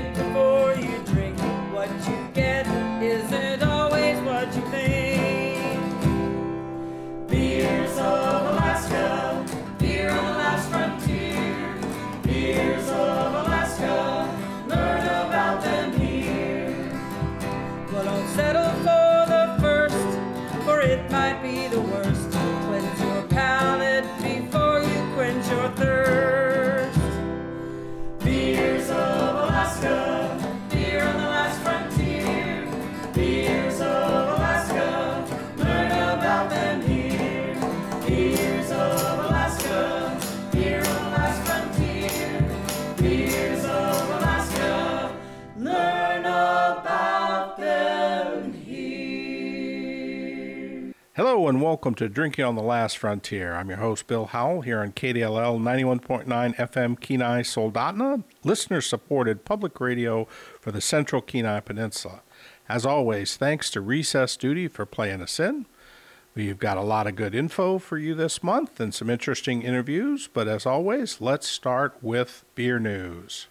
think before you drink. What you get isn't always what you think. Beers of Alaska, beer on the last frontier. Beers of Alaska, learn about them here. Well, don't settle for the first, for it might be the worst. Cleanse your palate before you quench your thirst. Beers of Alaska, beer on the last frontier. Beers of Alaska, learn about them here. Beers of Alaska, beer on the last frontier. Beers of Alaska, learn about them here. Hello and welcome to Drinking on the Last Frontier. I'm your host, Bill Howell, here on KDLL 91.9 FM Kenai Soldotna, listener-supported public radio for the Central Kenai Peninsula. As always, thanks to Recess Duty for playing us in. We've got a lot of good info for you this month and some interesting interviews, but as always, let's start with beer news.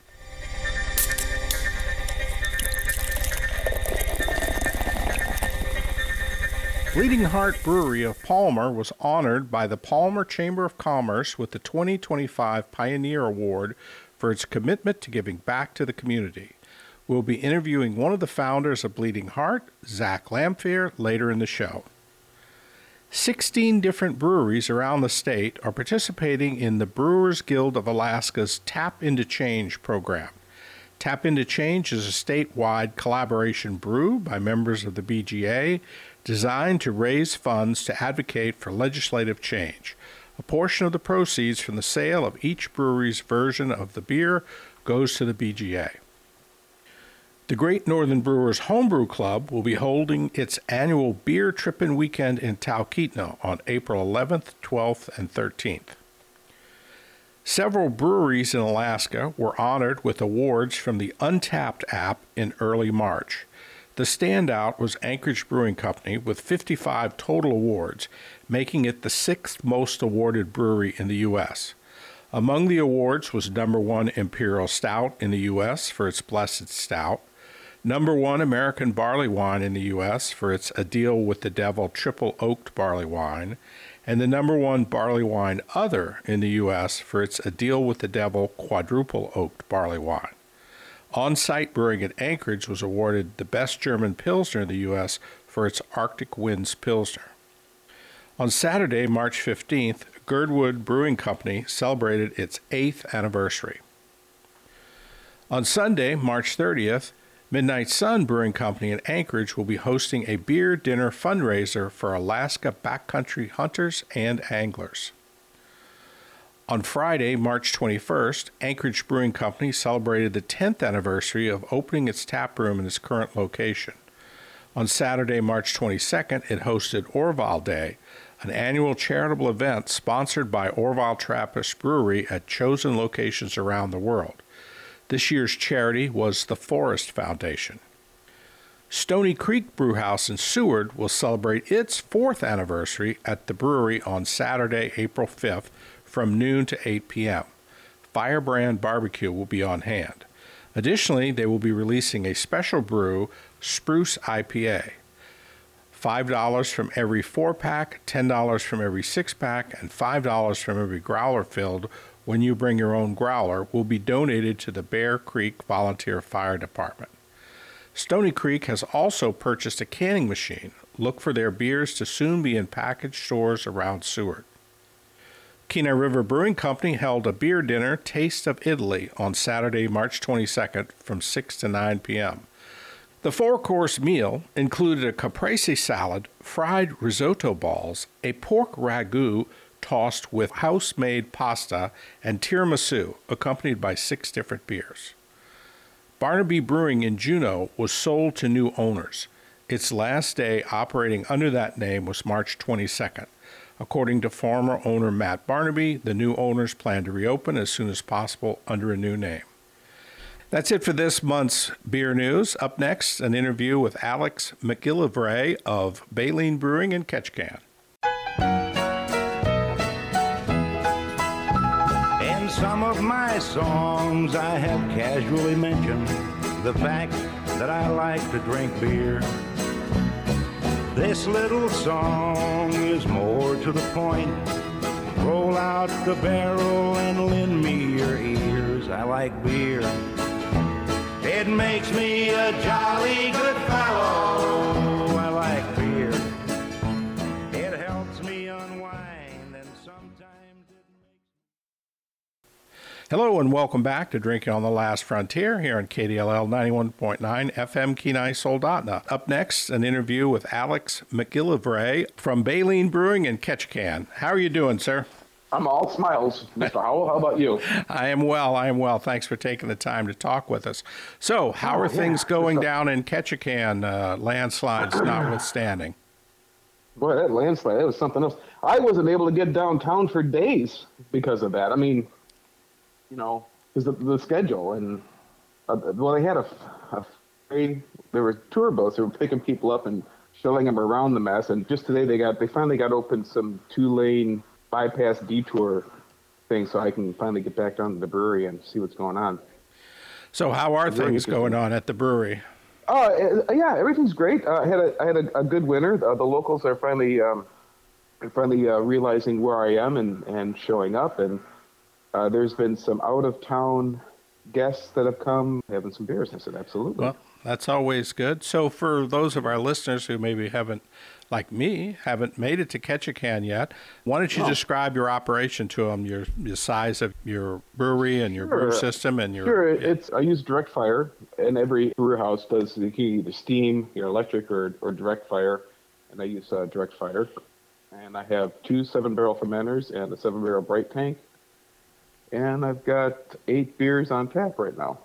Bleeding Heart Brewery of Palmer was honored by the Palmer Chamber of Commerce with the 2025 Pioneer Award for its commitment to giving back to the community. We'll be interviewing one of the founders of Bleeding Heart, Zach Lamphere, later in the show. 16 different breweries around the state are participating in the Brewers Guild of Alaska's Tap Into Change program. Tap Into Change is a statewide collaboration brew by members of the BGA designed to raise funds to advocate for legislative change. A portion of the proceeds from the sale of each brewery's version of the beer goes to the BGA. The Great Northern Brewers Homebrew Club will be holding its annual Beer Trippin' Weekend in Talkeetna on April 11th, 12th, and 13th. Several breweries in Alaska were honored with awards from the Untapped app in early March. The standout was Anchorage Brewing Company with 55 total awards, making it the sixth most awarded brewery in the U.S. Among the awards was number 1 Imperial Stout in the U.S. for its Blessed Stout, number 1 American Barley Wine in the U.S. for its A Deal with the Devil Triple Oaked Barley Wine, and the number 1 Barley Wine Other in the U.S. for its A Deal with the Devil Quadruple Oaked Barley Wine. On-Site Brewing at Anchorage was awarded the Best German Pilsner in the U.S. for its Arctic Winds Pilsner. On Saturday, March 15th, Girdwood Brewing Company celebrated its 8th anniversary. On Sunday, March 30th, Midnight Sun Brewing Company in Anchorage will be hosting a beer dinner fundraiser for Alaska backcountry hunters and anglers. On Friday, March 21st, Anchorage Brewing Company celebrated the 10th anniversary of opening its tap room in its current location. On Saturday, March 22nd, it hosted Orval Day, an annual charitable event sponsored by Orval Trappist Brewery at chosen locations around the world. This year's charity was the Forest Foundation. Stony Creek Brewhouse in Seward will celebrate its 4th anniversary at the brewery on Saturday, April 5th from noon to 8 p.m. Firebrand Barbecue will be on hand. Additionally, they will be releasing a special brew, Spruce IPA. $5 from every 4-pack, $10 from every 6-pack, and $5 from every growler filled when you bring your own growler will be donated to the Bear Creek Volunteer Fire Department. Stony Creek has also purchased a canning machine. Look for their beers to soon be in packaged stores around Seward. Kenai River Brewing Company held a beer dinner, Taste of Italy, on Saturday, March 22nd from 6 to 9 p.m. The 4-course meal included a caprese salad, fried risotto balls, a pork ragu tossed with house-made pasta, and tiramisu, accompanied by 6 different beers. Barnaby Brewing in Juneau was sold to new owners. Its last day operating under that name was March 22nd. According to former owner Matt Barnaby, the new owners plan to reopen as soon as possible under a new name. That's it for this month's beer news. Up next, an interview with Alex McGillivray of Baleen Brewing in Ketchikan. In some of my songs I have casually mentioned the fact that I like to drink beer. This little song is more to the point. Roll out the barrel and lend me your ears. I like beer. It makes me a jolly good fellow. I like beer. It helps me unwind, and sometimes it makes... Hello and welcome back to Drinking on the Last Frontier here on KDLL 91.9 FM Kenai Soldotna. Up next, an interview with Alex McGillivray from Baleen Brewing in Ketchikan. How are you doing, sir? I'm all smiles, Mr. Howell. How about you? I am well. Thanks for taking the time to talk with us. So, how are things going down in Ketchikan, landslides notwithstanding? Boy, that landslide, that was something else. I wasn't able to get downtown for days because of that. I mean, you know, because the schedule. And, well, they had there were tour boats that were picking people up and showing them around the mess. And just today they finally got open some 2-lane bypass detour thing, so I can finally get back down to the brewery and see what's going on. So how are things going on at the brewery? Yeah, everything's great. I had a good winter. The locals are finally realizing where I am and showing up. And there's been some out of town guests that have come having some beers. I said, absolutely. Well, that's always good. So for those of our listeners who maybe haven't made it to Ketchikan yet, why don't you describe your operation to them, your size of your brewery and your brew system and your... Sure, I use direct fire, and every brew house does either steam, electric, or direct fire, and I use direct fire. And I have 2 7-barrel fermenters and a 7-barrel bright tank, and I've got 8 beers on tap right now.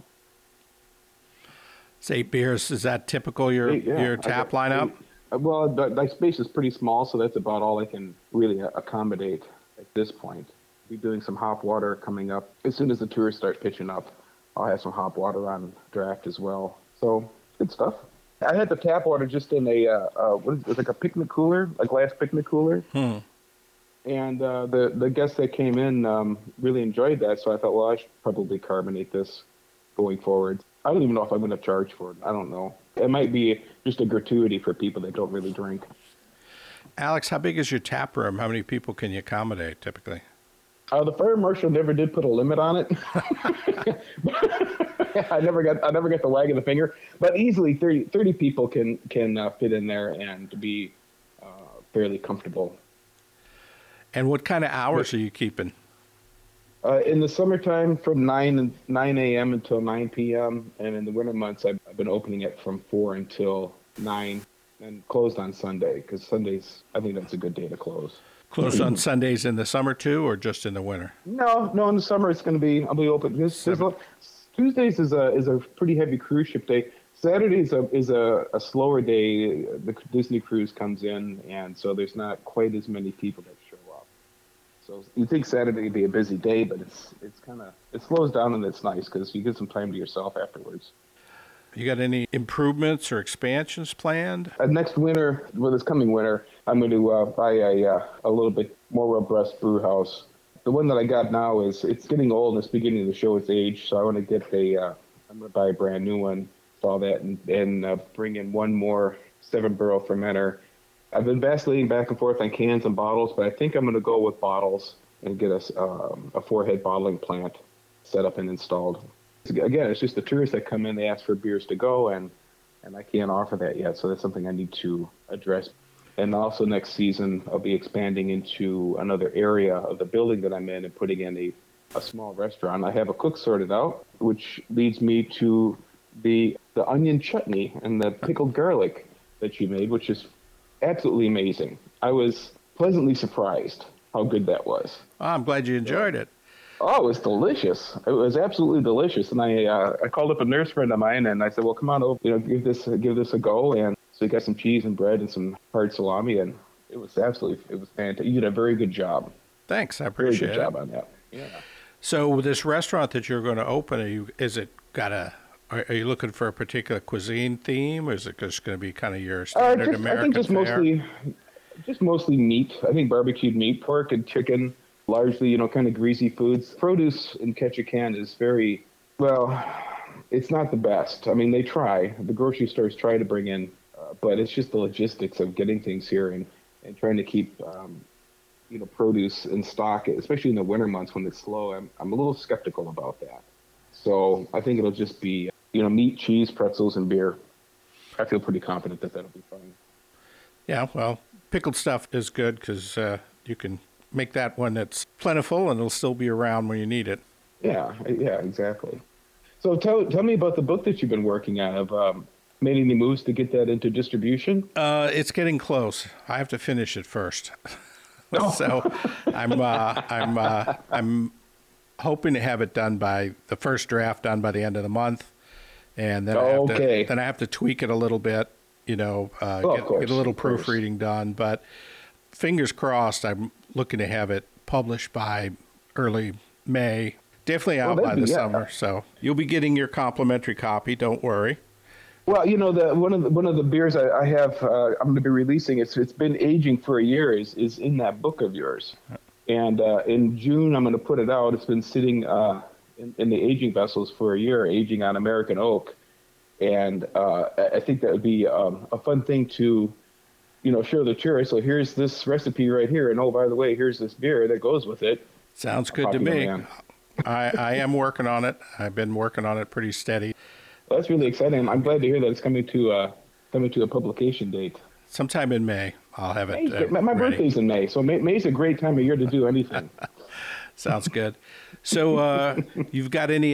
It's 8 beers. Is that typical, your tap lineup? Well, my space is pretty small, so that's about all I can really accommodate at this point. We're doing some hop water coming up. As soon as the tours start pitching up, I'll have some hop water on draft as well. So, good stuff. I had the tap water just in like a picnic cooler, a glass picnic cooler. And the guests that came in really enjoyed that, so I thought, well, I should probably carbonate this going forward. I don't even know if I'm going to charge for it. I don't know. It might be just a gratuity for people that don't really drink. Alex, how big is your tap room? How many people can you accommodate typically? The fire marshal never did put a limit on it. I never got the wag of the finger, but easily 30 people can fit in there and be fairly comfortable. And what kind of hours are you keeping? In the summertime, from 9 a.m. until 9 p.m., and in the winter months, I've been opening it from 4 until 9, and closed on Sunday, because Sundays, I think that's a good day to close. Closed on Sundays in the summer too, or just in the winter? No, in the summer I'll be open. Tuesdays is a pretty heavy cruise ship day. Saturdays is a slower day. The Disney cruise comes in, and so there's not quite as many people that show up. So you think Saturday would be a busy day, but it slows down, and it's nice because you get some time to yourself afterwards. You got any improvements or expansions planned? Next winter, this coming winter, I'm going to buy a little bit more robust brew house. The one that I got now it's getting old and it's beginning to show its age, so I want to get I'm going to buy a brand new one, install that, and bring in one more 7-barrel fermenter. I've been vacillating back and forth on cans and bottles, but I think I'm going to go with bottles and get a 4-head bottling plant set up and installed. Again, it's just the tourists that come in, they ask for beers to go, and I can't offer that yet, so that's something I need to address. And also next season, I'll be expanding into another area of the building that I'm in and putting in a small restaurant. I have a cook sorted out, which leads me to the onion chutney and the pickled garlic that you made, which is absolutely amazing. I was pleasantly surprised how good that was. Oh, I'm glad you enjoyed it. Oh, it was delicious. It was absolutely delicious. And I called up a nurse friend of mine and I said, well, come on over, give this a go. And so we got some cheese and bread and some hard salami, and it was fantastic. You did a very good job. Thanks. I appreciate it. Very good job on that. Yeah. So with this restaurant that you're going to open, are you looking for a particular cuisine theme, or is it just going to be kind of your standard American fare? Just mostly meat. I think barbecued meat, pork and chicken, largely, kind of greasy foods. Produce in Ketchikan is very, well, it's not the best. I mean, they try. The grocery stores try to bring in, but it's just the logistics of getting things here and trying to keep produce in stock, especially in the winter months when it's slow. I'm a little skeptical about that. So I think it'll just be meat, cheese, pretzels, and beer. I feel pretty confident that that'll be fine. Yeah, well, pickled stuff is good because you can make that one that's plentiful and it'll still be around when you need it. Yeah, exactly. So tell me about the book that you've been working on. Have made any moves to get that into distribution? It's getting close. I have to finish it first. So I'm hoping to have it done by the first draft done by the end of the month, and then I have to tweak it a little bit. Get a little proofreading done. But fingers crossed, I'm looking to have it published by early May. Definitely out by the summer. So you'll be getting your complimentary copy. Don't worry. Well, one of the beers I have I'm going to be releasing. It's been aging for a year. Is in that book of yours, and in June I'm going to put it out. It's been sitting in the aging vessels for a year, aging on American oak, and I think that would be a fun thing to, show the tourists. So here's this recipe right here, and oh, by the way, here's this beer that goes with it. Sounds good to me. I am working on it. I've been working on it pretty steady. Well, that's really exciting. I'm glad to hear that it's coming to a publication date. Sometime in May, I'll have it. My birthday's in May, so May's a great time of year to do anything. Sounds good. So you've got any,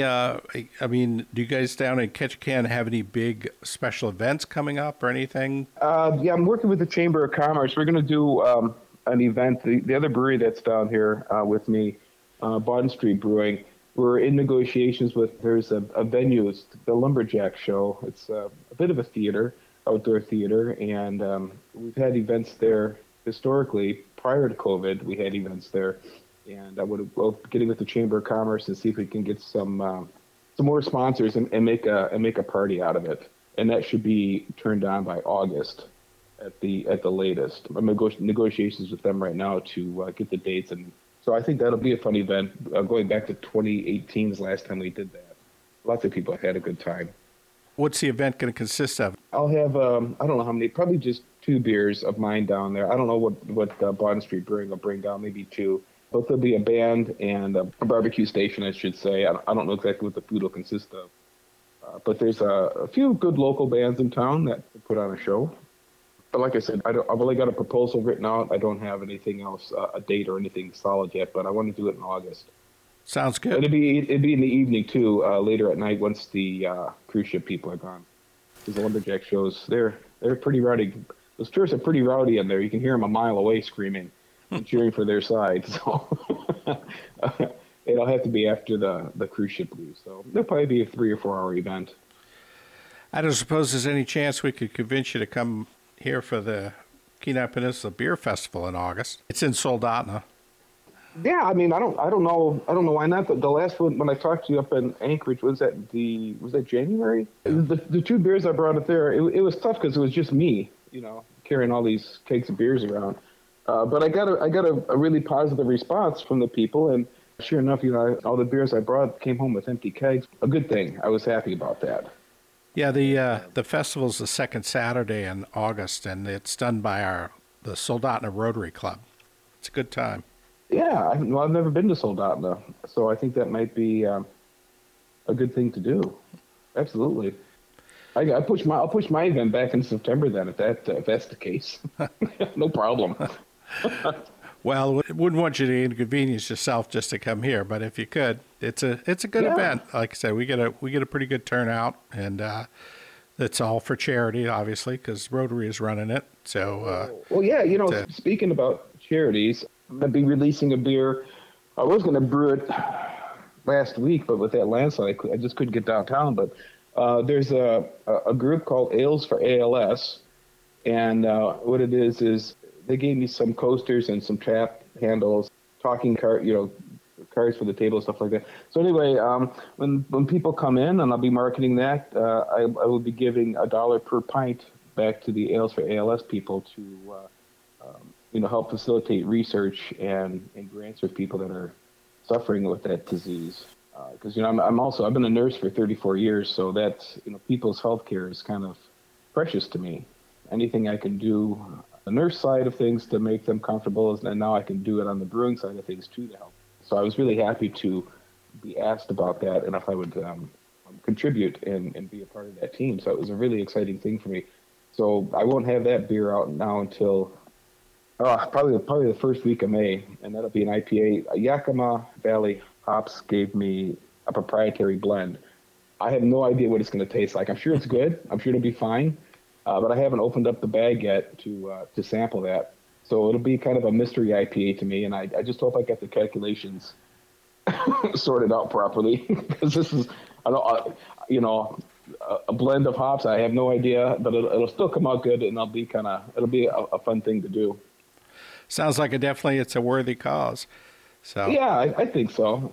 do you guys down in Ketchikan have any big special events coming up or anything? Yeah, I'm working with the Chamber of Commerce. We're going to do an event. The other brewery that's down here with me, Bond Street Brewing, we're in negotiations with, there's a venue, it's the Lumberjack Show. It's a bit of a theater, outdoor theater, and we've had events there historically. Prior to COVID, we had events there. And I would getting with the Chamber of Commerce and see if we can get some more sponsors and make a party out of it. And that should be turned on by August at the latest. I'm in negotiations with them right now to get the dates, and so I think that'll be a fun event. Going back to 2018 is the last time we did that. Lots of people have had a good time. What's the event going to consist of? I'll have I don't know how many, probably just 2 beers of mine down there. I don't know what Bond Street Brewing will bring down, maybe 2. But there'll be a band and a barbecue station, I should say. I don't know exactly what the food will consist of. But there's a few good local bands in town that put on a show. But like I said, I've only got a proposal written out. I don't have anything else, a date or anything solid yet, but I want to do it in August. Sounds good. It'd be in the evening, too, later at night once the cruise ship people are gone. Because the Lumberjack shows, they're pretty rowdy. Those tourists are pretty rowdy in there. You can hear them a mile away screaming and cheering for their side. So it'll have to be after the cruise ship leaves. So it'll probably be a 3 or 4 hour event. I don't suppose there's any chance we could convince you to come here for the Kenai Peninsula Beer Festival in August. It's in Soldotna. Yeah, I mean, I don't know why not. The last one when I talked to you up in Anchorage was that January? The 2 beers I brought up there, it was tough because it was just me, carrying all these kegs of beers around. But I got a really positive response from the people, and sure enough, all the beers I brought came home with empty kegs. A good thing. I was happy about that. Yeah, the festival's the second Saturday in August, and it's done by the Soldotna Rotary Club. It's a good time. Yeah, I've never been to Soldotna, so I think that might be a good thing to do. Absolutely. I'll push my event back in September then, if that's the case. No problem. Well, I wouldn't want you to inconvenience yourself just to come here, but if you could, it's a good event. Like I said, we get a pretty good turnout, and it's all for charity, obviously, because Rotary is running it. So, well, yeah, speaking about charities, I'm gonna be releasing a beer. I was gonna brew it last week, but with that landslide, I just couldn't get downtown. But there's a group called Ales for ALS, and what it is they gave me some coasters and some tap handles, talking cards for the table, stuff like that. So anyway, when people come in, and I'll be marketing that, I will be giving $1 per pint back to the Ales for ALS people to help facilitate research and grants for people that are suffering with that disease. because I've been a nurse for 34 years, so that's, people's health care is kind of precious to me. Anything I can do the nurse side of things to make them comfortable, and now I can do it on the brewing side of things too to help. So I was really happy to be asked about that and if I would contribute and be a part of that team. So it was a really exciting thing for me. So I won't have that beer out now until probably the first week of May, and that'll be an IPA. Yakima Valley Hops gave me a proprietary blend. I have no idea what it's going to taste like. I'm sure it's good. I'm sure it'll be fine. But I haven't opened up the bag yet to sample that. So it'll be kind of a mystery IPA to me, and I just hope I get the calculations sorted out properly, because this is, a blend of hops. I have no idea, but it'll still come out good, and it'll be a fun thing to do. Sounds like it's a worthy cause. So yeah, I think so.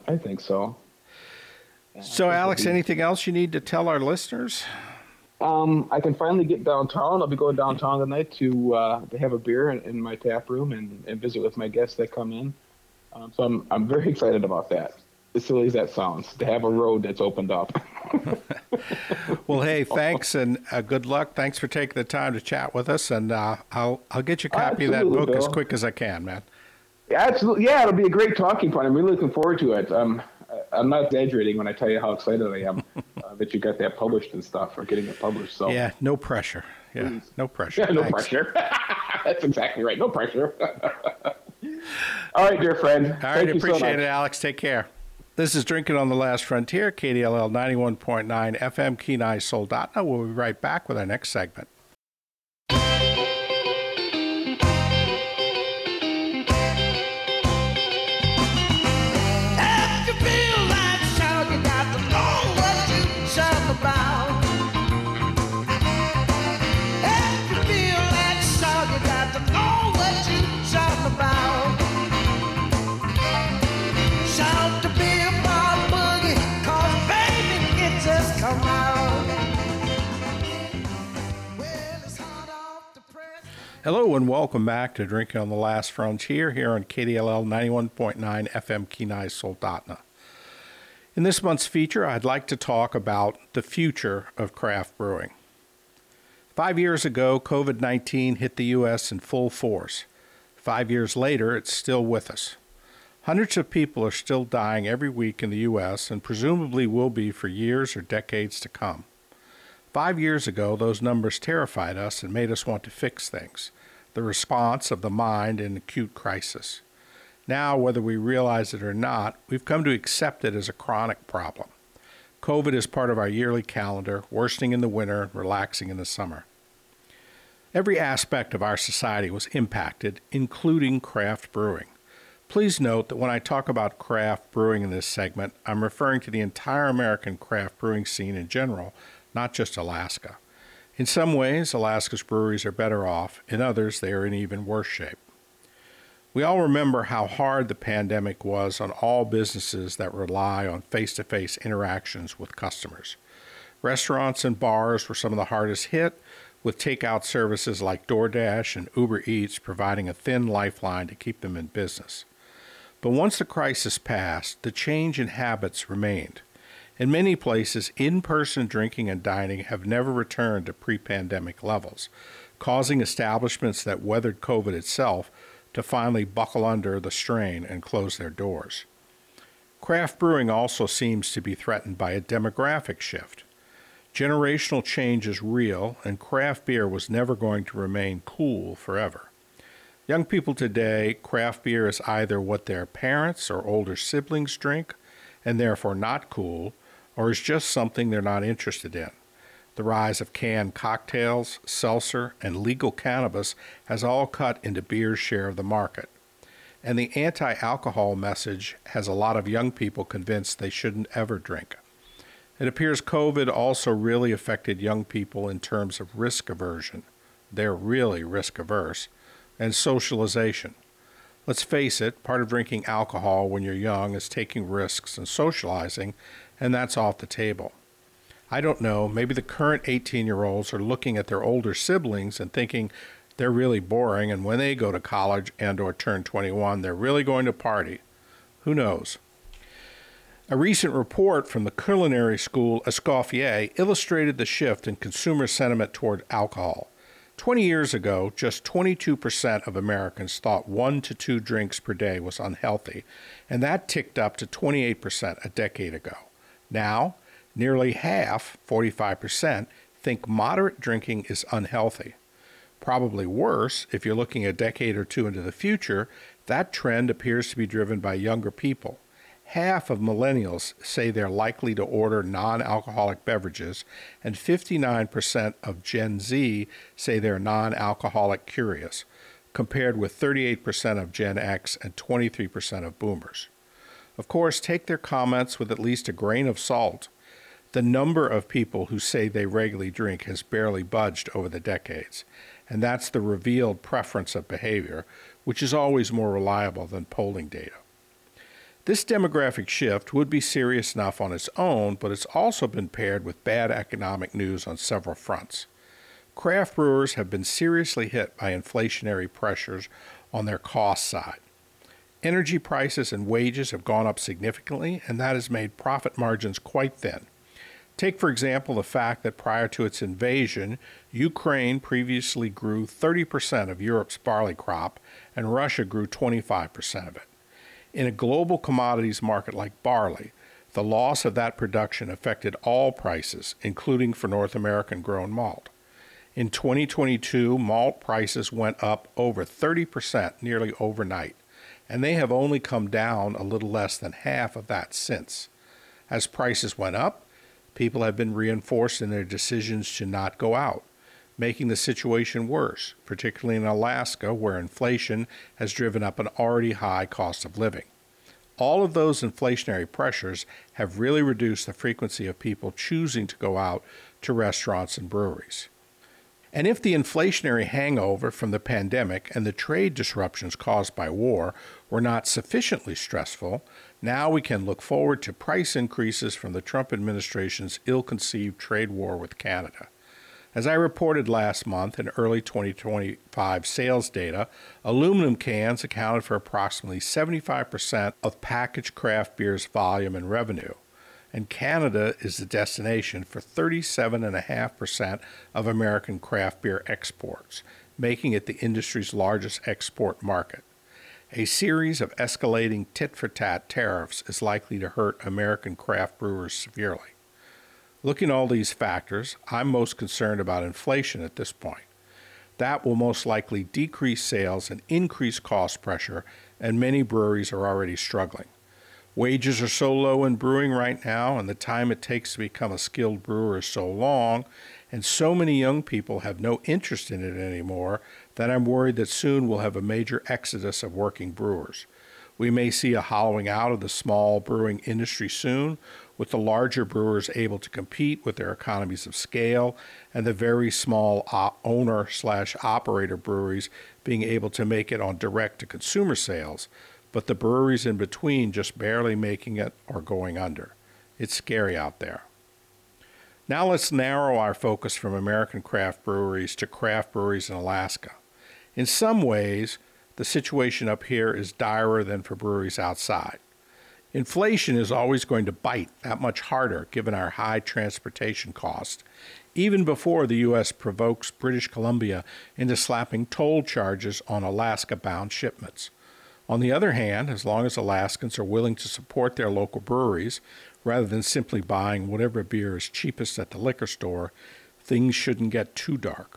So Alex, anything else you need to tell our listeners? I can finally get downtown. I'll be going downtown tonight to have a beer in my tap room and visit with my guests that come in. So I'm very excited about that. As silly as that sounds, to have a road that's opened up. Well, hey, thanks and good luck. Thanks for taking the time to chat with us, and I'll get you a copy of that book, Bill, as quick as I can, man. Absolutely, yeah, it'll be a great talking point. I'm really looking forward to it. I'm not exaggerating when I tell you how excited I am that you got that published and stuff, or getting it published. So yeah, no pressure. Yeah, no pressure. Yeah, no pressure. That's exactly right. No pressure. All right, dear friend. All right, appreciate it, Alex. Take care. This is Drinking on the Last Frontier, KDLL 91.9 FM, Kenai Soldotna. We'll be right back with our next segment. Hello and welcome back to Drinking on the Last Frontier here on KDLL 91.9 FM Kenai Soldotna. In this month's feature, I'd like to talk about the future of craft brewing. 5 years ago, COVID-19 hit the U.S. in full force. 5 years later, it's still with us. Hundreds of people are still dying every week in the U.S. and presumably will be for years or decades to come. 5 years ago, those numbers terrified us and made us want to fix things, the response of the mind in acute crisis. Now, whether we realize it or not, we've come to accept it as a chronic problem. COVID is part of our yearly calendar, worsening in the winter, relaxing in the summer. Every aspect of our society was impacted, including craft brewing. Please note that when I talk about craft brewing in this segment, I'm referring to the entire American craft brewing scene in general, not just Alaska. In some ways, Alaska's breweries are better off. In others, they are in even worse shape. We all remember how hard the pandemic was on all businesses that rely on face-to-face interactions with customers. Restaurants and bars were some of the hardest hit, with takeout services like DoorDash and Uber Eats providing a thin lifeline to keep them in business. But once the crisis passed, the change in habits remained. In many places, in-person drinking and dining have never returned to pre-pandemic levels, causing establishments that weathered COVID itself to finally buckle under the strain and close their doors. Craft brewing also seems to be threatened by a demographic shift. Generational change is real, and craft beer was never going to remain cool forever. Young people today, craft beer is either what their parents or older siblings drink, and therefore not cool, or is just something they're not interested in. The rise of canned cocktails, seltzer, and legal cannabis has all cut into beer's share of the market. And the anti-alcohol message has a lot of young people convinced they shouldn't ever drink. It appears COVID also really affected young people in terms of risk aversion. They're really risk averse. And socialization. Let's face it, part of drinking alcohol when you're young is taking risks and socializing, and that's off the table. I don't know, maybe the current 18-year-olds are looking at their older siblings and thinking they're really boring, and when they go to college and or turn 21, they're really going to party. Who knows? A recent report from the culinary school Escoffier illustrated the shift in consumer sentiment toward alcohol. 20 years ago, just 22% of Americans thought 1 to 2 drinks per day was unhealthy, and that ticked up to 28% a decade ago. Now, nearly half, 45%, think moderate drinking is unhealthy. Probably worse, if you're looking a decade or two into the future, that trend appears to be driven by younger people. Half of millennials say they're likely to order non-alcoholic beverages, and 59% of Gen Z say they're non-alcoholic curious, compared with 38% of Gen X and 23% of boomers. Of course, take their comments with at least a grain of salt. The number of people who say they regularly drink has barely budged over the decades, and that's the revealed preference of behavior, which is always more reliable than polling data. This demographic shift would be serious enough on its own, but it's also been paired with bad economic news on several fronts. Craft brewers have been seriously hit by inflationary pressures on their cost side. Energy prices and wages have gone up significantly, and that has made profit margins quite thin. Take, for example, the fact that prior to its invasion, Ukraine previously grew 30% of Europe's barley crop, and Russia grew 25% of it. In a global commodities market like barley, the loss of that production affected all prices, including for North American grown malt. In 2022, malt prices went up over 30% nearly overnight, and they have only come down a little less than half of that since. As prices went up, people have been reinforced in their decisions to not go out, making the situation worse, particularly in Alaska, where inflation has driven up an already high cost of living. All of those inflationary pressures have really reduced the frequency of people choosing to go out to restaurants and breweries. And if the inflationary hangover from the pandemic and the trade disruptions caused by war were not sufficiently stressful, now we can look forward to price increases from the Trump administration's ill-conceived trade war with Canada. As I reported last month in early 2025 sales data, aluminum cans accounted for approximately 75% of packaged craft beer's volume and revenue, and Canada is the destination for 37.5% of American craft beer exports, making it the industry's largest export market. A series of escalating tit-for-tat tariffs is likely to hurt American craft brewers severely. Looking at all these factors, I'm most concerned about inflation at this point. That will most likely decrease sales and increase cost pressure, and many breweries are already struggling. Wages are so low in brewing right now, and the time it takes to become a skilled brewer is so long, and so many young people have no interest in it anymore, that I'm worried that soon we'll have a major exodus of working brewers. We may see a hollowing out of the small brewing industry soon, with the larger brewers able to compete with their economies of scale, and the very small owner/operator breweries being able to make it on direct-to-consumer sales, but the breweries in between just barely making it or going under. It's scary out there. Now let's narrow our focus from American craft breweries to craft breweries in Alaska. In some ways, the situation up here is direr than for breweries outside. Inflation is always going to bite that much harder given our high transportation costs, even before the U.S. provokes British Columbia into slapping toll charges on Alaska-bound shipments. On the other hand, as long as Alaskans are willing to support their local breweries, rather than simply buying whatever beer is cheapest at the liquor store, things shouldn't get too dark.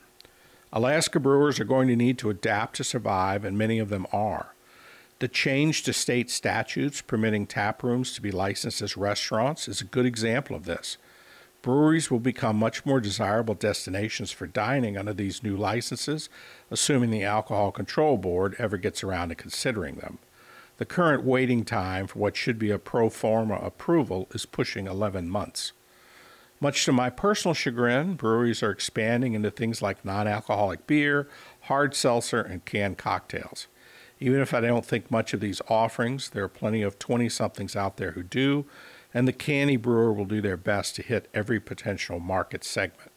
Alaska brewers are going to need to adapt to survive, and many of them are. The change to state statutes permitting tap rooms to be licensed as restaurants is a good example of this. Breweries will become much more desirable destinations for dining under these new licenses, assuming the Alcohol Control Board ever gets around to considering them. The current waiting time for what should be a pro forma approval is pushing 11 months. Much to my personal chagrin, breweries are expanding into things like non-alcoholic beer, hard seltzer, and canned cocktails. Even if I don't think much of these offerings, there are plenty of 20-somethings out there who do, and the canny brewer will do their best to hit every potential market segment.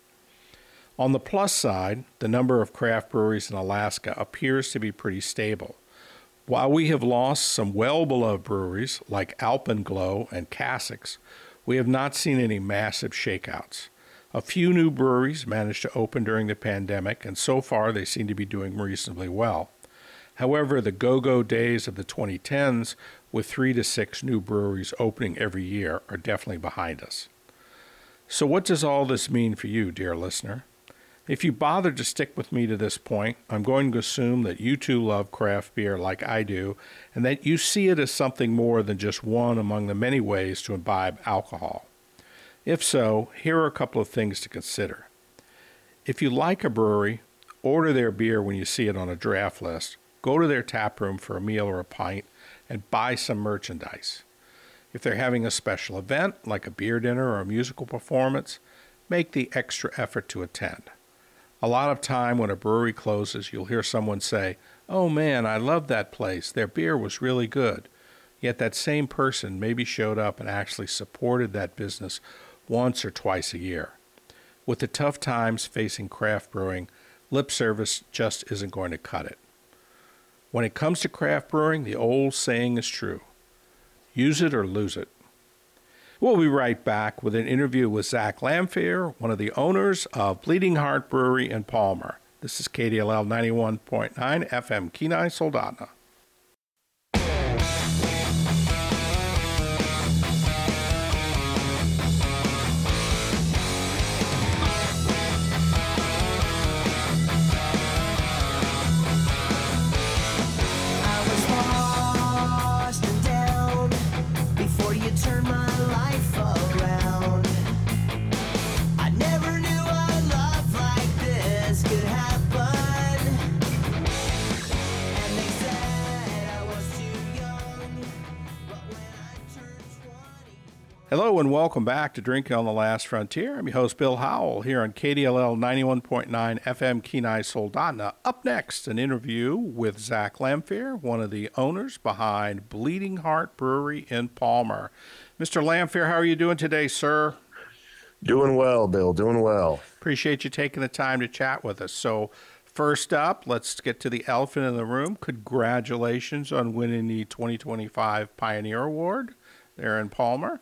On the plus side, the number of craft breweries in Alaska appears to be pretty stable. While we have lost some well-beloved breweries like Alpenglow and Cassix, we have not seen any massive shakeouts. A few new breweries managed to open during the pandemic, and so far they seem to be doing reasonably well. However, the go-go days of the 2010s, with 3 to 6 new breweries opening every year, are definitely behind us. So what does all this mean for you, dear listener? If you bothered to stick with me to this point, I'm going to assume that you too love craft beer like I do, and that you see it as something more than just one among the many ways to imbibe alcohol. If so, here are a couple of things to consider. If you like a brewery, order their beer when you see it on a draft list, go to their tap room for a meal or a pint, and buy some merchandise. If they're having a special event, like a beer dinner or a musical performance, make the extra effort to attend. A lot of time when a brewery closes, you'll hear someone say, "Oh man, I love that place. Their beer was really good." Yet that same person maybe showed up and actually supported that business once or twice a year. With the tough times facing craft brewing, lip service just isn't going to cut it. When it comes to craft brewing, the old saying is true. Use it or lose it. We'll be right back with an interview with Zach Lamphere, one of the owners of Bleeding Heart Brewery in Palmer. This is KDLL 91.9 FM Kenai Soldotna. Hello and welcome back to Drinking on the Last Frontier. I'm your host, Bill Howell, here on KDLL 91.9 FM Kenai Soldotna. Up next, an interview with Zach Lamphere, one of the owners behind Bleeding Heart Brewery in Palmer. Mr. Lamphere, how are you doing today, sir? Doing well, Bill, doing well. Appreciate you taking the time to chat with us. So first up, let's get to the elephant in the room. Congratulations on winning the 2025 Pioneer Award there in Palmer.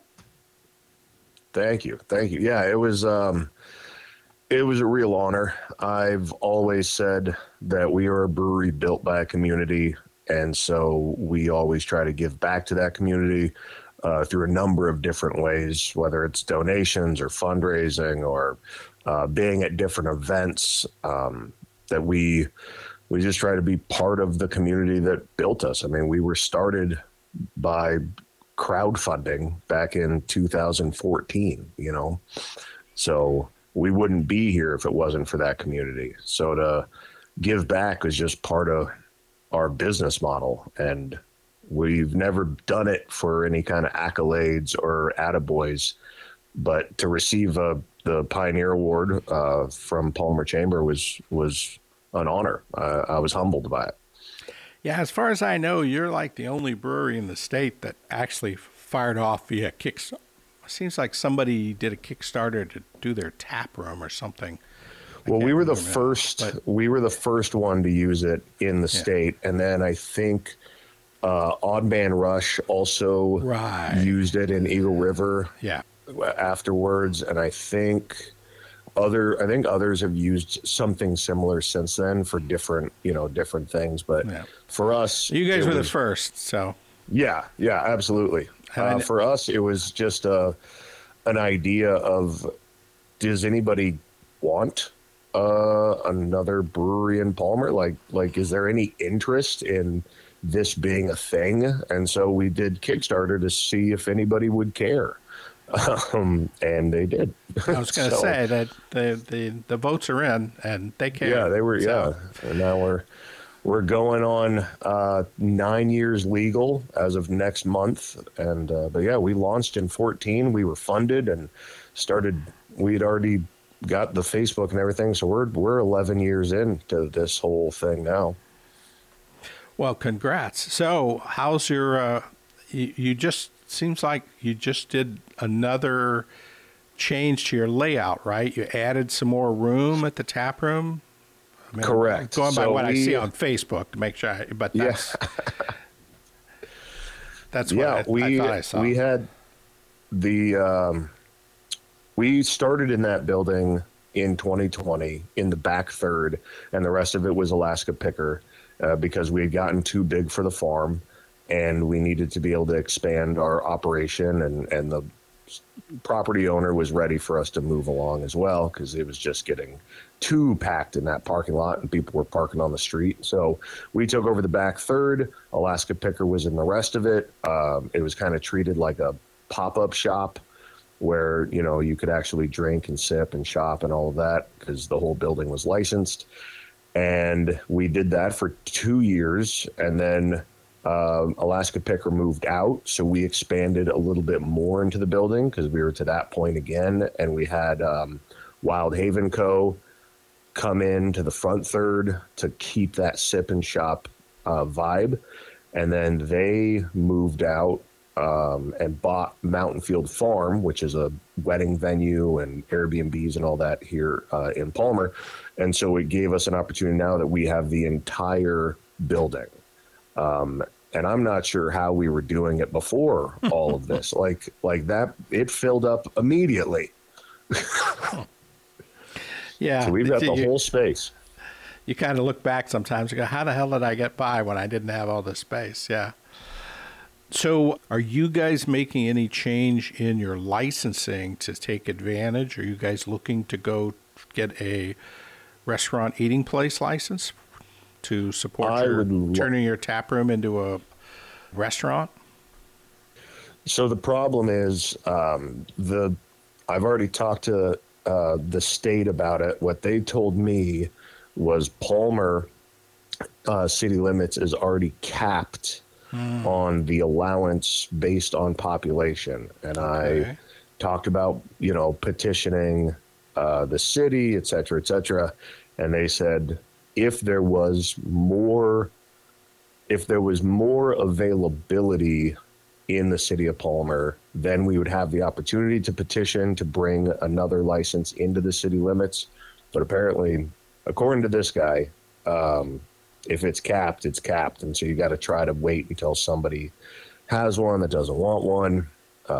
Thank you. Yeah, it was a real honor. I've always said that we are a brewery built by a community, and so we always try to give back to that community through a number of different ways, whether it's donations or fundraising or being at different events. That we just try to be part of the community that built us. I mean, we were started by crowdfunding back in 2014, so we wouldn't be here if it wasn't for that community. So to give back is just part of our business model, and we've never done it for any kind of accolades or attaboys, but to receive the Pioneer Award from Palmer Chamber was an honor. I was humbled by it. Yeah, as far as I know, you're like the only brewery in the state that actually fired off via Kickstarter. Seems like somebody did a Kickstarter to do their tap room or something. Well, we were the first one to use it in the state, and then I think Odd Man Rush also used it in Eagle River. Yeah. Afterwards, and I think others have used something similar since then for different things. But for us, you guys were the first. So yeah, absolutely. For us, it was just an idea of, does anybody want another brewery in Palmer? Like, is there any interest in this being a thing? And so we did Kickstarter to see if anybody would care. And they did. I was going to say that the votes are in and they care. Yeah, they were. Yeah, and now we're going on 9 years legal as of next month. And but yeah, we launched in 2014. We were funded and started. We'd already got the Facebook and everything, so we're 11 years into this whole thing now. Well, congrats. So how's your? You just. Seems like you just did another change to your layout, right? You added some more room at the tap room. Correct. Going by what I see on Facebook to make sure, but that's That's what I thought I saw. We had we started in that building in 2020 in the back third, and the rest of it was Alaska Picker because we had gotten too big for the farm, and we needed to be able to expand our operation, and the property owner was ready for us to move along as well because it was just getting too packed in that parking lot and people were parking on the street. So we took over the back third. Alaska Picker was in the rest of it. It was kind of treated like a pop-up shop where, you know, you could actually drink and sip and shop and all of that because the whole building was licensed. And we did that for 2 years, and then Alaska Picker moved out, so we expanded a little bit more into the building because we were to that point again, and we had Wild Haven Co. come in to the front third to keep that sip and shop vibe, and then they moved out and bought Mountain Field Farm, which is a wedding venue and Airbnbs and all that here in Palmer. And so it gave us an opportunity now that we have the entire building. And I'm not sure how we were doing it before all of this. like that, it filled up immediately. Yeah. So we've got the whole space. You kind of look back sometimes and go, how the hell did I get by when I didn't have all this space? Yeah. So are you guys making any change in your licensing to take advantage? Are you guys looking to go get a restaurant eating place license to support turning your tap room into a restaurant? So the problem is I've already talked to the state about it. What they told me was Palmer city limits is already capped on the allowance based on population. And I talked about, you know, petitioning the city, et cetera, and they said if there was more availability in the city of Palmer, then we would have the opportunity to petition to bring another license into the city limits. But apparently, according to this guy, if it's capped, it's capped. And so you got to try to wait until somebody has one that doesn't want one.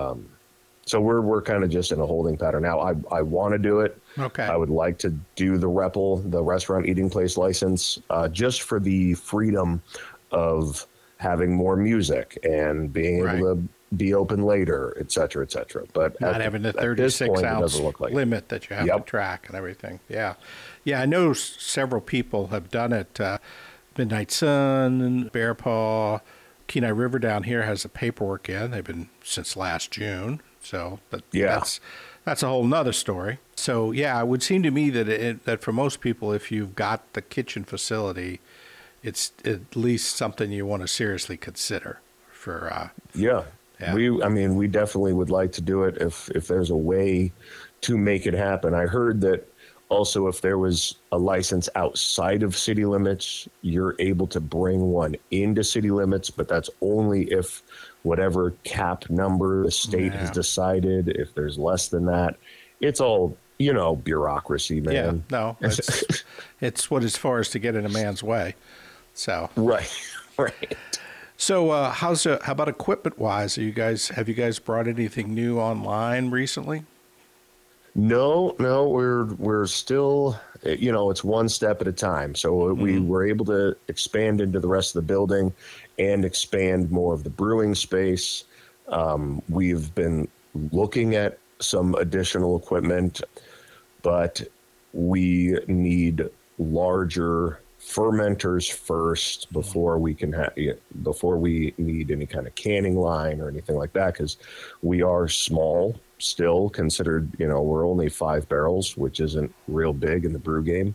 So we're kind of just in a holding pattern now. I want to do it. Okay. I would like to do the REPL, the restaurant eating place license, just for the freedom of having more music and being able to be open later, et cetera, et cetera. But not having the 36-ounce limit that you have to track and everything. Yeah. Yeah, I know several people have done it. Midnight Sun, Bear Paw, Kenai River down here has the paperwork in. They've been since last June. So, but that's a whole nother story. So, yeah, it would seem to me that that for most people, if you've got the kitchen facility, it's at least something you want to seriously consider for. We definitely would like to do it if there's a way to make it happen. I heard that also if there was a license outside of city limits, you're able to bring one into city limits, but that's only if whatever cap number the state has decided. If there's less than that, it's all, you know, bureaucracy, man. Yeah, no, it's what as far as to get in a man's way. So right. So how about equipment wise? Have you guys brought anything new online recently? No, we're still, you know, it's one step at a time. So we were able to expand into the rest of the building and expand more of the brewing space. We've been looking at some additional equipment, but we need larger fermenters first before we need any kind of canning line or anything like that, because we are small still considered, you know, we're only 5 barrels, which isn't real big in the brew game.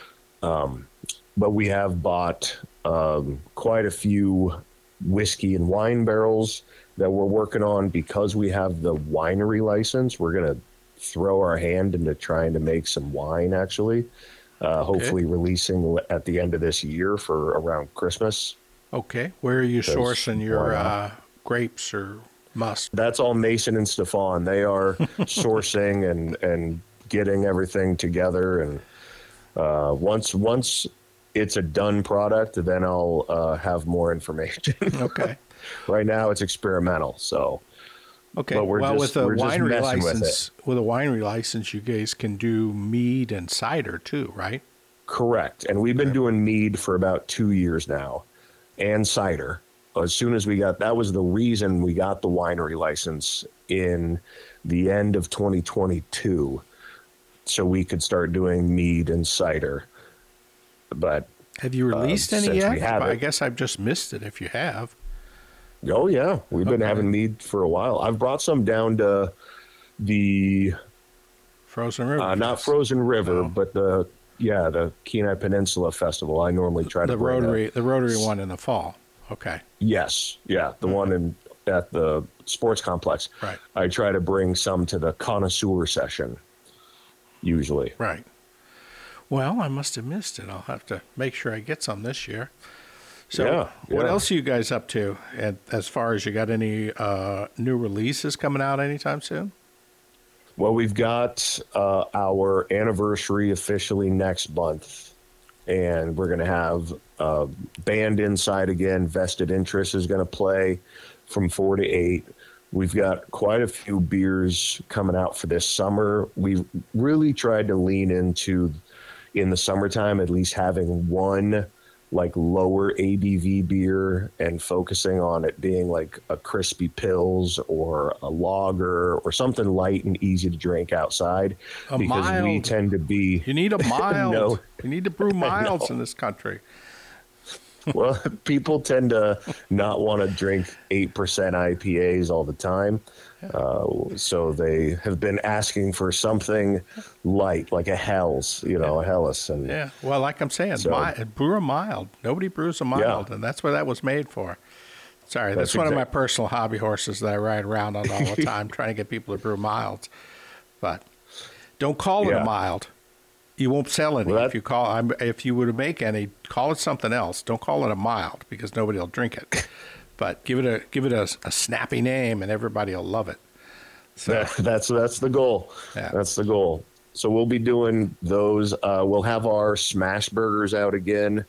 But we have bought quite a few whiskey and wine barrels that we're working on. Because we have the winery license, we're going to throw our hand into trying to make some wine, actually. Hopefully releasing at the end of this year for around Christmas. Okay. Where are you sourcing your grapes or must? That's all Mason and Stefan. They are sourcing and getting everything together. And once it's a done product, then I'll have more information. Okay. right now it's experimental. So, Okay. but we're with a we're just winery messing with it. license, with a winery license, you guys can do mead and cider too, right? Correct. And we've been doing mead for about 2 years now, and cider. As soon as that was the reason we got the winery license in the end of 2022, so we could start doing mead and cider. But Have you released any since yet? we haven't- I guess I've just missed it if you have. oh yeah, we've been Okay. having mead for a while. I've brought some down to the Frozen River. not Frozen River, No. but the Kenai Peninsula Festival. I normally try to the bring Rotary one in the fall. Okay. Yes, yeah, the one at the sports complex. Right. I try to bring some to the connoisseur session, usually. Right. Well, I must have missed it. I'll have to make sure I get some this year. So, Yeah, what yeah. else are you guys up to? And as far as you got any new releases coming out anytime soon? Well, we've got our anniversary officially next month, and we're going to have band inside again. Vested Interest is going to play from 4 to 8. We've got quite a few beers coming out for this summer. We really tried to lean into, in the summertime, at least having one like lower ABV beer and focusing on it being like a crispy Pils or a lager or something light and easy to drink outside, A because we mild. tend to be You need a mild. No. You need to brew milds in this country. well, people tend to not want to drink 8% IPAs all the time. So they have been asking for something light, like a Hell's, a Helles. And Yeah. Well, like I'm saying, So- brew a mild. Nobody brews a mild, and that's what that was made for. Sorry, that's That's one of my personal hobby horses that I ride around on all the time, trying to get people to brew milds. But don't call it a Yeah. mild. You won't sell any. Well, If you if you were to make any, call it something else. Don't call it a mild because nobody will drink it. But give it a snappy name, and everybody will love it. So that's the goal. Yeah. That's the goal. So we'll be doing those. We'll have our smash burgers out again.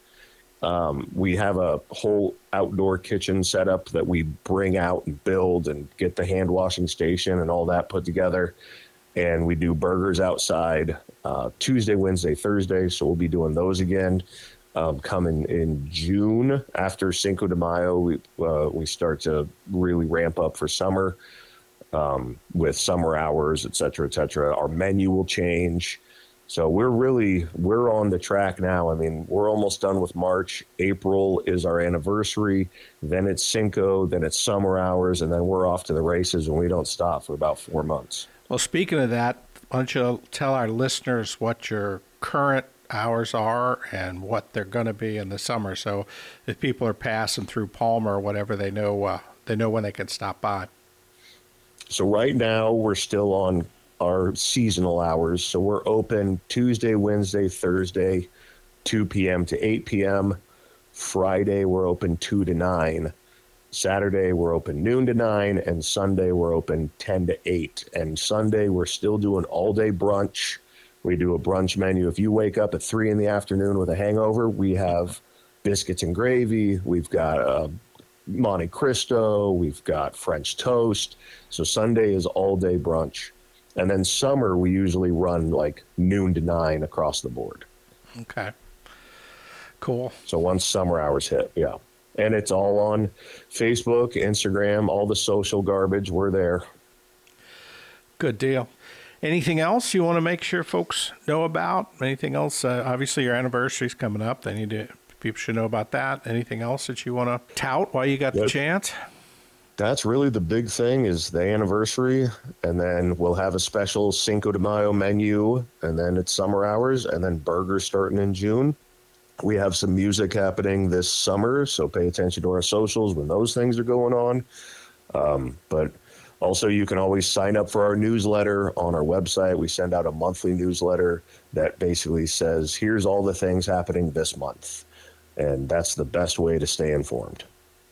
We have a whole outdoor kitchen setup that we bring out and build and get the hand washing station and all that put together. And we do burgers outside Tuesday, Wednesday, Thursday. So we'll be doing those again. Coming in June after Cinco de Mayo, we start to really ramp up for summer with summer hours, et cetera, et cetera. Our menu will change. So we're on the track now. I mean, we're almost done with March. April is our anniversary. Then it's Cinco. Then it's summer hours. And then we're off to the races, and we don't stop for about 4 months. Well, speaking of that, why don't you tell our listeners what your current hours are and what they're going to be in the summer, so if people are passing through Palmer or whatever, they know when they can stop by. So right now we're still on our seasonal hours. So we're open Tuesday, Wednesday, Thursday, 2 p.m. to 8 p.m. Friday we're open 2 to 9. Saturday we're open noon to 9, and Sunday we're open 10 to 8. And Sunday we're still doing all day brunch. We do a brunch menu. If you wake up at 3 in the afternoon with a hangover, we have biscuits and gravy. We've got Monte Cristo. We've got French toast. So Sunday is all day brunch. And then summer, we usually run like noon to 9 across the board. Okay. Cool. So once summer hours hit, yeah. And it's all on Facebook, Instagram, all the social garbage. We're there. Good deal. Anything else you want to make sure folks know about? Anything else? Obviously, your anniversary's coming up. People should know about that. Anything else that you want to tout while you got the Yep. chance? That's really the big thing, is the anniversary. And then we'll have a special Cinco de Mayo menu. And then it's summer hours. And then burgers starting in June. We have some music happening this summer, so pay attention to our socials when those things are going on. But also, you can always sign up for our newsletter on our website. We send out a monthly newsletter that basically says, here's all the things happening this month. And that's the best way to stay informed.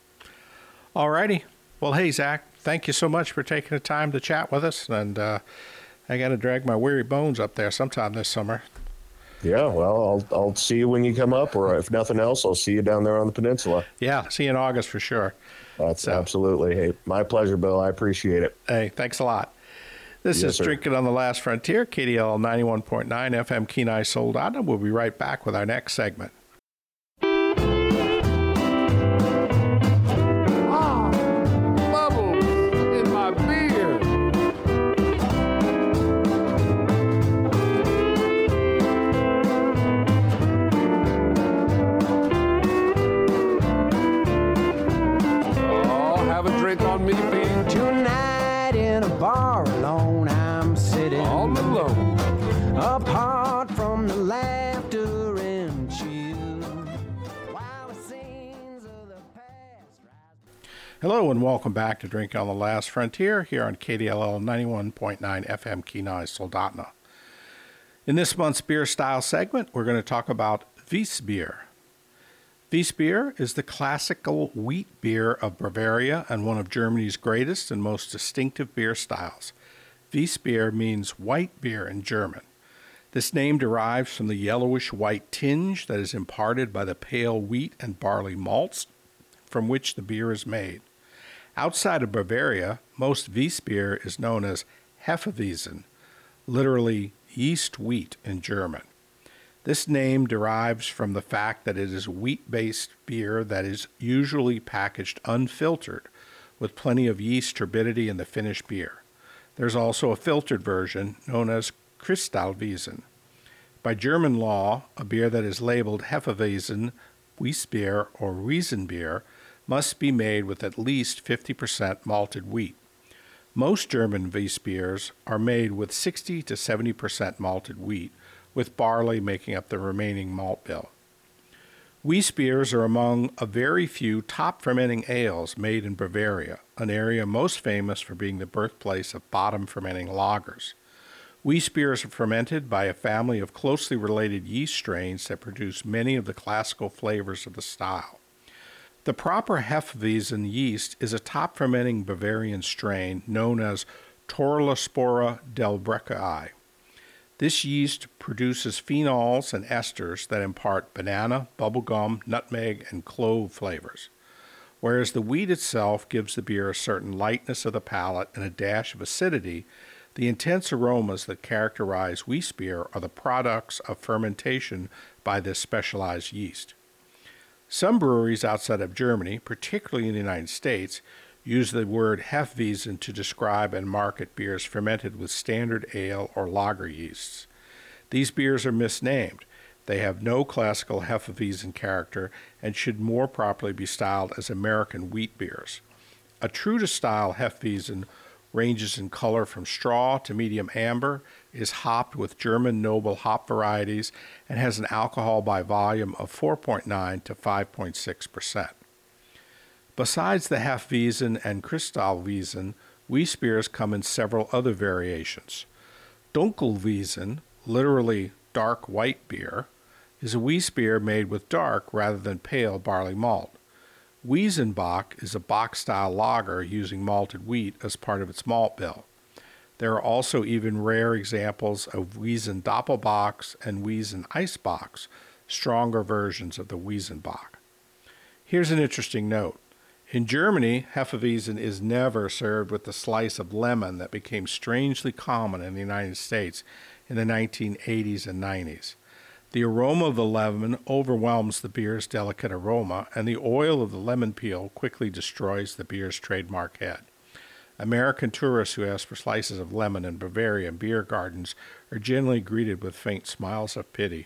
All righty. Well, hey, Zach, thank you so much for taking the time to chat with us. And I got to drag my weary bones up there sometime this summer. Yeah, well, I'll see you when you come up, or if nothing else, I'll see you down there on the peninsula. Yeah, see you in August for sure. That's absolutely. Hey, my pleasure, Bill. I appreciate it. Hey, thanks a lot. This Yes, is sir. Drinking on the Last Frontier, KDL 91.9 FM Kenai Soldado. We'll be right back with our next segment. Bubbles in my beer. Oh, have a drink on me, Pete. Tonight in a bar alone, I'm sitting All alone. apart from the laughter and chill, while the scenes of the past rise. Hello and welcome back to Drink on the Last Frontier here on KDLL 91.9 FM Kenai Soldotna. In this month's beer style segment, we're going to talk about Weissbier. Weissbier is the classical wheat beer of Bavaria and one of Germany's greatest and most distinctive beer styles. Weissbier means white beer in German. This name derives from the yellowish-white tinge that is imparted by the pale wheat and barley malts from which the beer is made. Outside of Bavaria, most Weissbier is known as Hefeweizen, literally yeast wheat in German. This name derives from the fact that it is wheat-based beer that is usually packaged unfiltered, with plenty of yeast turbidity in the finished beer. There's also a filtered version known as Kristallweizen. By German law, a beer that is labeled Hefeweizen, Weissbier, or Wiesenbier must be made with at least 50% malted wheat. Most German Weissbiers are made with 60 to 70% malted wheat, with barley making up the remaining malt bill. Weissbiers are among a very few top fermenting ales made in Bavaria, an area most famous for being the birthplace of bottom fermenting lagers. Weissbiers are fermented by a family of closely related yeast strains that produce many of the classical flavors of the style. The proper Hefeweizen yeast is a top fermenting Bavarian strain known as Torulaspora delbreckii. This yeast produces phenols and esters that impart banana, bubblegum, nutmeg, and clove flavors. Whereas the wheat itself gives the beer a certain lightness of the palate and a dash of acidity, the intense aromas that characterize Weissbier are the products of fermentation by this specialized yeast. Some breweries outside of Germany, particularly in the United States, use the word Hefeweizen to describe and market beers fermented with standard ale or lager yeasts. These beers are misnamed. They have no classical Hefeweizen character and should more properly be styled as American wheat beers. A true-to-style Hefeweizen ranges in color from straw to medium amber, is hopped with German noble hop varieties, and has an alcohol by volume of 4.9 to 5.6%. Besides the Hefeweizen and Kristallweizen, Weissbiers come in several other variations. Dunkelweizen, literally dark white beer, is a Weissbier made with dark rather than pale barley malt. Wiesenbock is a bock-style lager using malted wheat as part of its malt bill. There are also even rare examples of Wiesen Doppelbocks and Wiesen Eisbocks, stronger versions of the Wiesenbock. Here's an interesting note. In Germany, Hefeweizen is never served with the slice of lemon that became strangely common in the United States in the 1980s and 90s. The aroma of the lemon overwhelms the beer's delicate aroma, and the oil of the lemon peel quickly destroys the beer's trademark head. American tourists who ask for slices of lemon in Bavarian beer gardens are generally greeted with faint smiles of pity.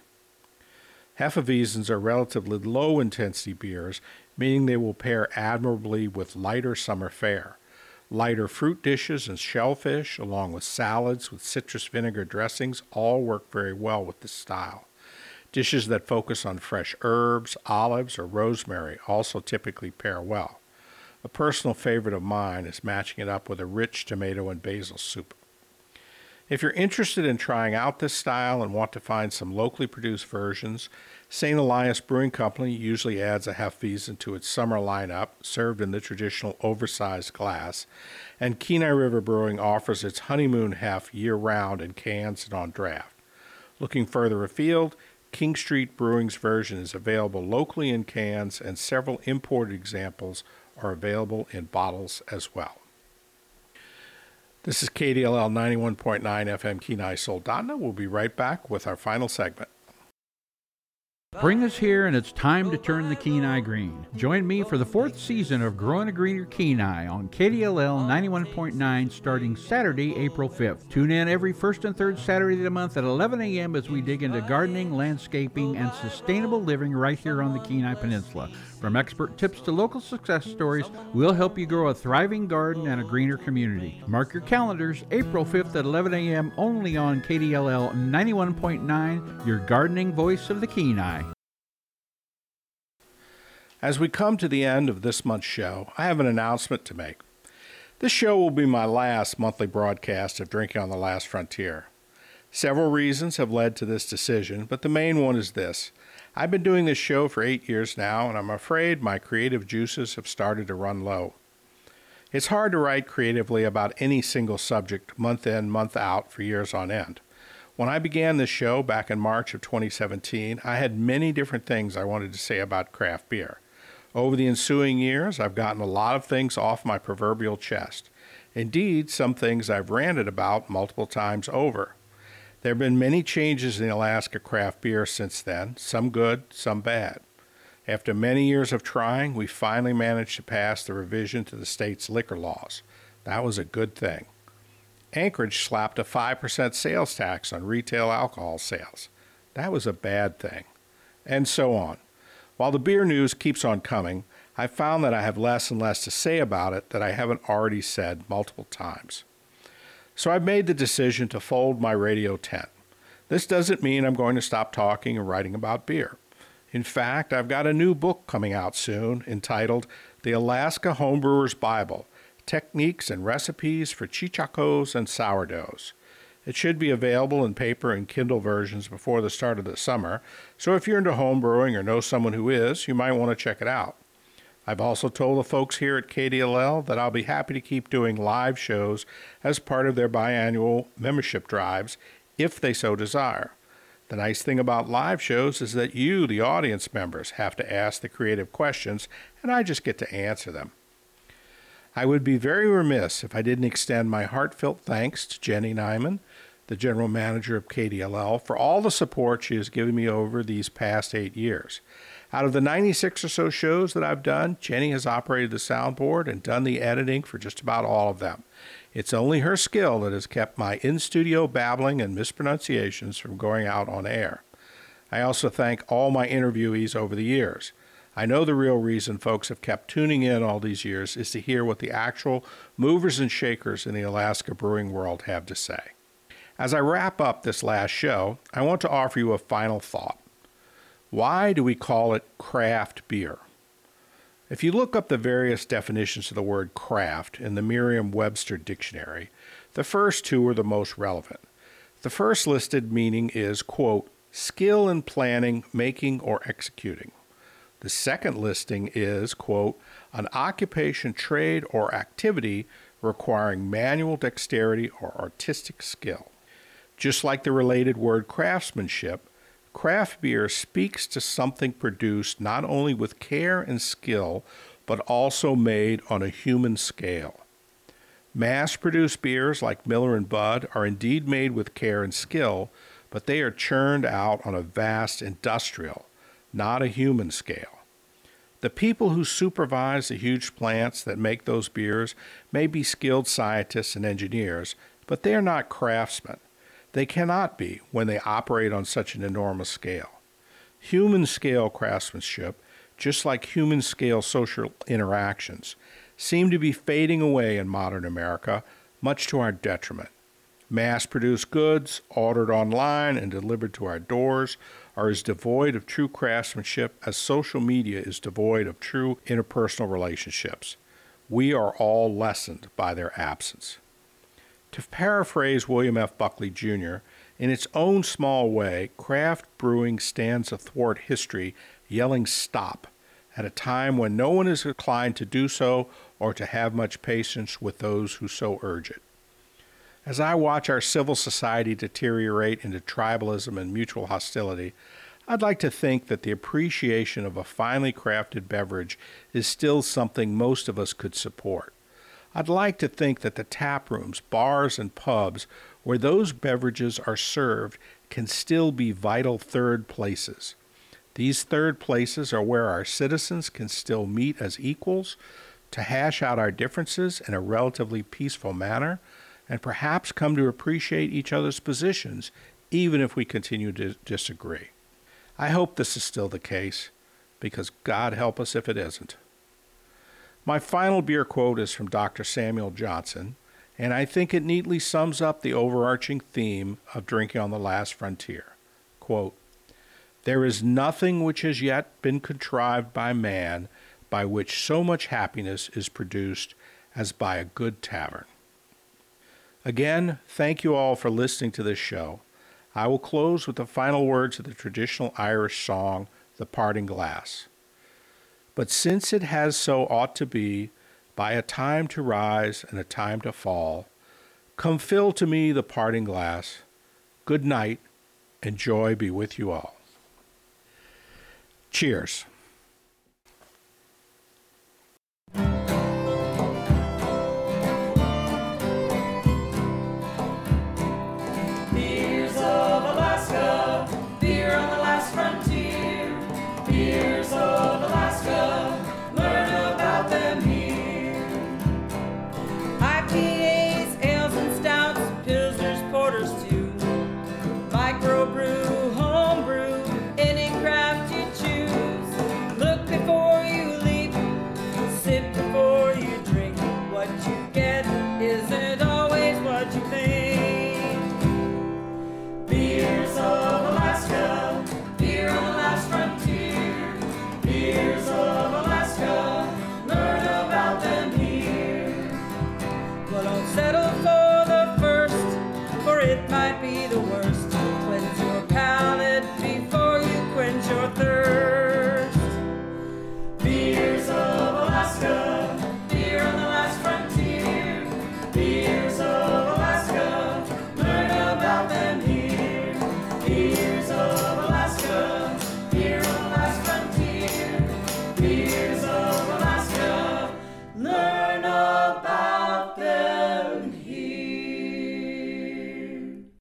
Hefeweizens are relatively low-intensity beers, meaning they will pair admirably with lighter summer fare. Lighter fruit dishes and shellfish, along with salads with citrus vinegar dressings, all work very well with this style. Dishes that focus on fresh herbs, olives, or rosemary also typically pair well. A personal favorite of mine is matching it up with a rich tomato and basil soup. If you're interested in trying out this style and want to find some locally produced versions, St. Elias Brewing Company usually adds a Hefeweizen to its summer lineup, served in the traditional oversized glass, and Kenai River Brewing offers its honeymoon hef year-round in cans and on draft. Looking further afield, King Street Brewing's version is available locally in cans, and several imported examples are available in bottles as well. This is KDLL 91.9 FM Kenai Soldotna. We'll be right back with our final segment. Spring is here and it's time to turn the Kenai green. Join me for the 4th season of Growing a Greener Kenai on KDLL 91.9 starting Saturday, April 5th. Tune in every first and third Saturday of the month at 11 a.m. as we dig into gardening, landscaping, and sustainable living right here on the Kenai Peninsula. From expert tips to local success stories, we'll help you grow a thriving garden and a greener community. Mark your calendars, April 5th at 11 a.m. only on KDLL 91.9, your gardening voice of the Kenai. As we come to the end of this month's show, I have an announcement to make. This show will be my last monthly broadcast of Drinking on the Last Frontier. Several reasons have led to this decision, but the main one is this. I've been doing this show for 8 years now, and I'm afraid my creative juices have started to run low. It's hard to write creatively about any single subject month in, month out for years on end. When I began this show back in March of 2017, I had many different things I wanted to say about craft beer. Over the ensuing years, I've gotten a lot of things off my proverbial chest. Indeed, some things I've ranted about multiple times over. There have been many changes in Alaska craft beer since then, some good, some bad. After many years of trying, we finally managed to pass the revision to the state's liquor laws. That was a good thing. Anchorage slapped a 5% sales tax on retail alcohol sales. That was a bad thing. And so on. While the beer news keeps on coming, I've found that I have less and less to say about it that I haven't already said multiple times. So I've made the decision to fold my radio tent. This doesn't mean I'm going to stop talking and writing about beer. In fact, I've got a new book coming out soon entitled The Alaska Homebrewers Bible, Techniques and Recipes for Chichacos and Sourdoughs. It should be available in paper and Kindle versions before the start of the summer, so if you're into home brewing or know someone who is, you might want to check it out. I've also told the folks here at KDLL that I'll be happy to keep doing live shows as part of their biannual membership drives, if they so desire. The nice thing about live shows is that you, the audience members, have to ask the creative questions, and I just get to answer them. I would be very remiss if I didn't extend my heartfelt thanks to Jenny Nyman, the general manager of KDLL, for all the support she has given me over these past 8 years. Out of the 96 or so shows that I've done, Jenny has operated the soundboard and done the editing for just about all of them. It's only her skill that has kept my in-studio babbling and mispronunciations from going out on air. I also thank all my interviewees over the years. I know the real reason folks have kept tuning in all these years is to hear what the actual movers and shakers in the Alaska brewing world have to say. As I wrap up this last show, I want to offer you a final thought. Why do we call it craft beer? If you look up the various definitions of the word craft in the Merriam-Webster dictionary, the first two are the most relevant. The first listed meaning is, quote, skill in planning, making, or executing. The second listing is, quote, an occupation, trade, or activity requiring manual dexterity or artistic skill. Just like the related word craftsmanship, craft beer speaks to something produced not only with care and skill, but also made on a human scale. Mass-produced beers like Miller and Bud are indeed made with care and skill, but they are churned out on a vast industrial, not a human scale. The people who supervise the huge plants that make those beers may be skilled scientists and engineers, but they are not craftsmen. They cannot be when they operate on such an enormous scale. Human-scale craftsmanship, just like human-scale social interactions, seem to be fading away in modern America, much to our detriment. Mass-produced goods, ordered online and delivered to our doors, are as devoid of true craftsmanship as social media is devoid of true interpersonal relationships. We are all lessened by their absence. To paraphrase William F. Buckley, Jr., in its own small way, craft brewing stands athwart history, yelling stop, at a time when no one is inclined to do so or to have much patience with those who so urge it. As I watch our civil society deteriorate into tribalism and mutual hostility, I'd like to think that the appreciation of a finely crafted beverage is still something most of us could support. I'd like to think that the tap rooms, bars, and pubs where those beverages are served can still be vital third places. These third places are where our citizens can still meet as equals to hash out our differences in a relatively peaceful manner and perhaps come to appreciate each other's positions even if we continue to disagree. I hope this is still the case, because God help us if it isn't. My final beer quote is from Dr. Samuel Johnson, and I think it neatly sums up the overarching theme of drinking on the last frontier. Quote, "There is nothing which has yet been contrived by man by which so much happiness is produced as by a good tavern." Again, thank you all for listening to this show. I will close with the final words of the traditional Irish song, The Parting Glass. "But since it has so ought to be, by a time to rise and a time to fall, come fill to me the parting glass. Good night, and joy be with you all." Cheers.